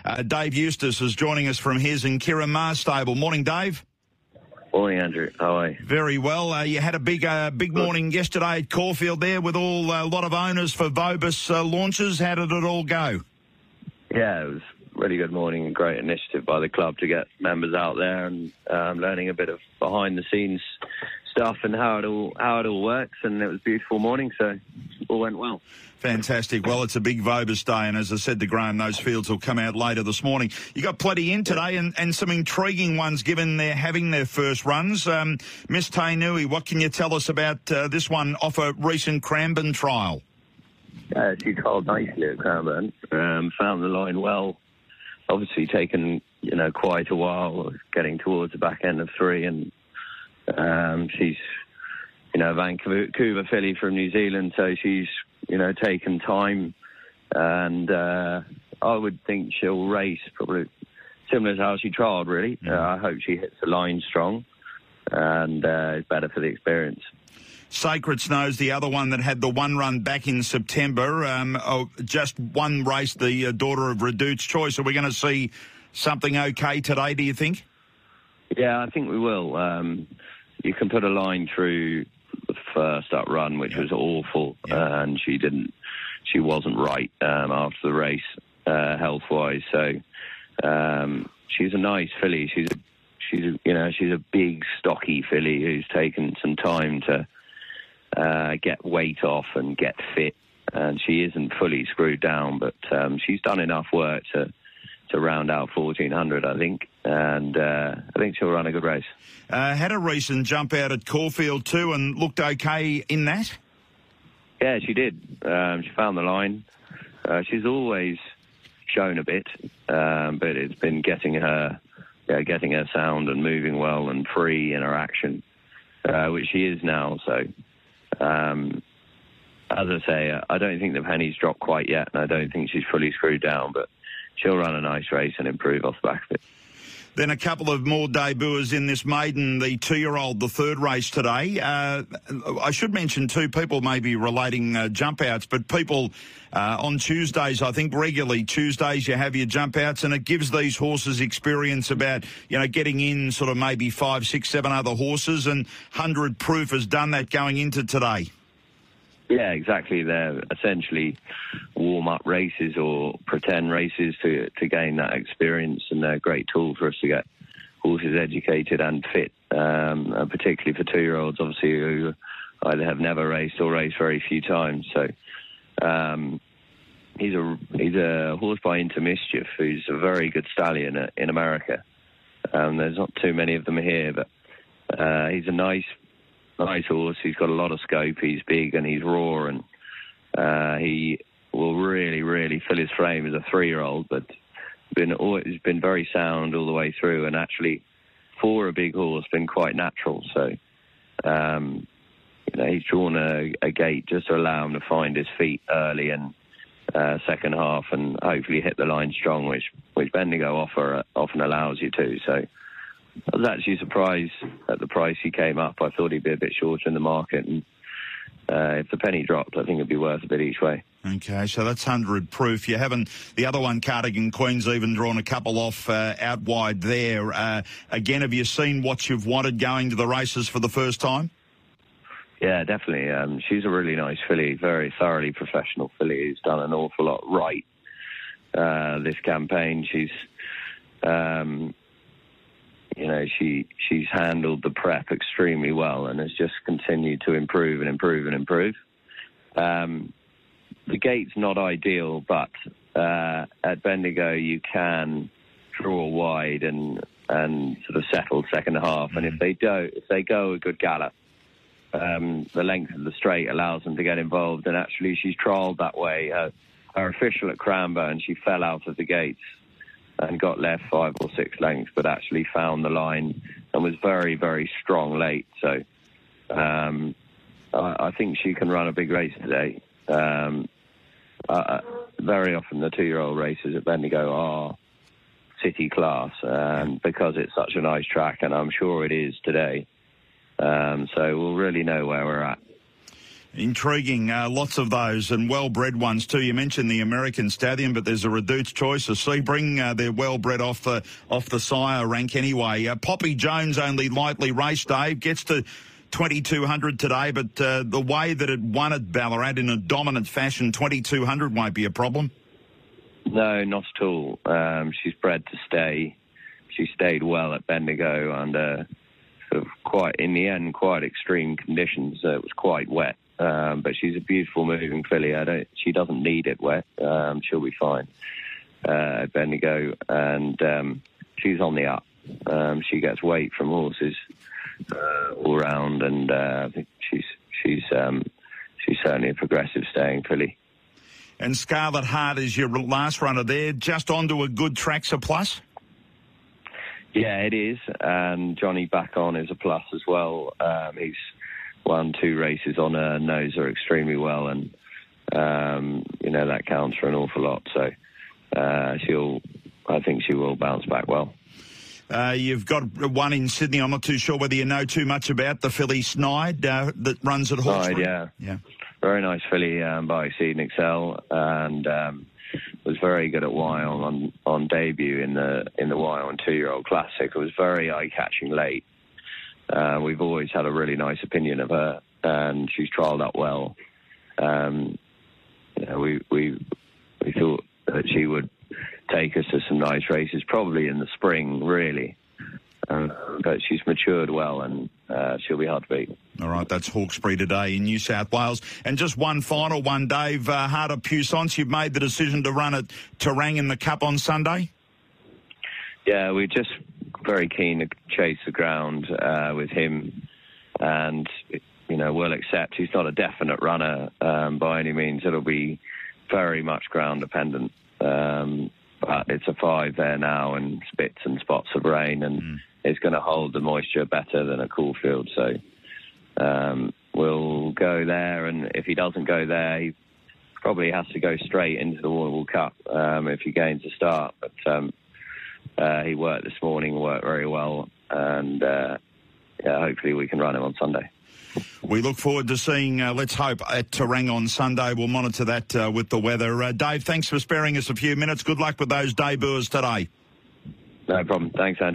Dave Eustace is joining us from his and Kieran Maher stable. Morning, Dave. Morning, Andrew. How are you? Very well. You had a big morning yesterday at Caulfield there with a lot of owners for Vobis launches. How did it all go? Yeah, it was a really good morning and great initiative by the club to get members out there and learning a bit of behind-the-scenes stuff and how it all works. And it was a beautiful morning, so all went well. Fantastic. Well, it's a big Vobis day, and as I said to Graham, those fields will come out later this morning. You got plenty in today, and some intriguing ones given they're having their first runs. Miss Tainui, what can you tell us about this one off a recent Cranbourne trial? She trialled nicely at Cranbourne, found the line well. Obviously taken, quite a while getting towards the back end of 3, and she's, Vancouver filly from New Zealand, so she's, taken time, and I would think she'll race probably similar to how she trialled, really. I hope she hits the line strong, and is better for the experience. Sacred Snow's the other one that had the one run back in September. Just one race, the daughter of Redout's Choice. Are we going to see something okay today, do you think? Yeah, I think we will. You can put a line through the first up run, which was awful, and she wasn't right after the race, health-wise. So she's a nice filly. She's a big, stocky filly who's taken some time to get weight off and get fit, and she isn't fully screwed down, but she's done enough work to round out 1400, I think, and I think she'll run a good race. Had a recent jump out at Caulfield too and looked okay in that? Yeah, she did. She found the line. She's always shown a bit, but it's been getting her sound and moving well and free in her action, which she is now, so... as I say, I don't think the penny's dropped quite yet, and I don't think she's fully screwed down, but she'll run a nice race and improve off the back of it. Then a couple of more debuters in this maiden, the 2-year-old, the third race today. I should mention, too, people may be relating jump outs, but people on Tuesdays, I think regularly Tuesdays, you have your jump outs, and it gives these horses experience about, getting in sort of maybe 5, 6, 7 other horses, and 100 Proof has done that going into today. Yeah, exactly. They're essentially warm-up races or pretend races to gain that experience, and they're a great tool for us to get horses educated and fit, and particularly for 2-year-olds, obviously, who either have never raced or raced very few times. So he's a horse by Intermischief, who's a very good stallion in America. There's not too many of them here, but he's a nice horse. He's got a lot of scope. He's big and he's raw, and he will really, really fill his frame as a 3-year-old. But he's been very sound all the way through, and actually, for a big horse, been quite natural. So, he's drawn a gate just to allow him to find his feet early and second half, and hopefully hit the line strong, which Bendigo often allows you to. So. I was actually surprised at the price he came up. I thought he'd be a bit shorter in the market, and if the penny dropped, I think it'd be worth a bit each way. Okay, so that's 100 Proof. You haven't, the other one, Cardigan Queen's even drawn a couple off out wide there. Again, have you seen what you've wanted going to the races for the first time? Yeah, definitely. She's a really nice filly, very thoroughly professional filly who's done an awful lot right this campaign. She's... she's handled the prep extremely well and has just continued to improve and improve and improve. The gate's not ideal, but at Bendigo you can draw wide and sort of settle second half. And if they go a good gallop, the length of the straight allows them to get involved. And actually, she's trialled that way. Her official at Cranbourne, she fell out of the gates and got left 5 or 6 lengths, but actually found the line and was very, very strong late. So I think she can run a big race today. Very often the 2-year-old races at Bendigo are city class because it's such a nice track, and I'm sure it is today. So we'll really know where we're at. Intriguing. Lots of those, and well-bred ones too. You mentioned the American Stallion, but there's a Reduced Choice, a Sebring. They're well-bred off the sire rank anyway. Poppy Jones only lightly raced, Dave. Gets to 2,200 today, but the way that it won at Ballarat in a dominant fashion, 2,200 won't be a problem. No, not at all. She's bred to stay. She stayed well at Bendigo under sort of quite extreme conditions. It was quite wet, but she's a beautiful moving filly. She doesn't need it wet. She'll be fine at Bendigo, and she's on the up. She gets weight from horses all round, and I think she's certainly a progressive staying filly. And Scarlet Heart is your last runner there, just onto a good Traxxas Plus? Yeah, it is, and Johnny Back On is a plus as well. He's won 2 races on her, knows her extremely well, and that counts for an awful lot. So I think she will bounce back well. You've got one in Sydney. I'm not too sure whether you know too much about the filly Snide that runs at Hawkesbury. Snide, yeah. Very nice filly by Exceed and Excel, and was very good at Wyong on debut in the Wyong 2-year-old Classic. It was very eye-catching late. We've always had a really nice opinion of her, and she's trialled up well. We thought that she would take us to some nice races, probably in the spring, really. But she's matured well, and she'll be hard to beat. All right, that's Hawkesbury today in New South Wales. And just one final one, Dave. Heart of Puissance, you've made the decision to run at Terang in the Cup on Sunday? Yeah, we're just very keen to chase the ground with him. And, we'll accept he's not a definite runner by any means. It'll be very much ground dependent. But it's a 5 there now, and spits and spots of rain, and it's going to hold the moisture better than a Caulfield. So we'll go there, and if he doesn't go there, he probably has to go straight into the Warrnambool Cup if he gains a start. But he worked this morning, worked very well, and hopefully we can run him on Sunday. We look forward to seeing, let's hope, at Terang on Sunday. We'll monitor that with the weather. Dave, thanks for sparing us a few minutes. Good luck with those debuts today. No problem. Thanks, Andy.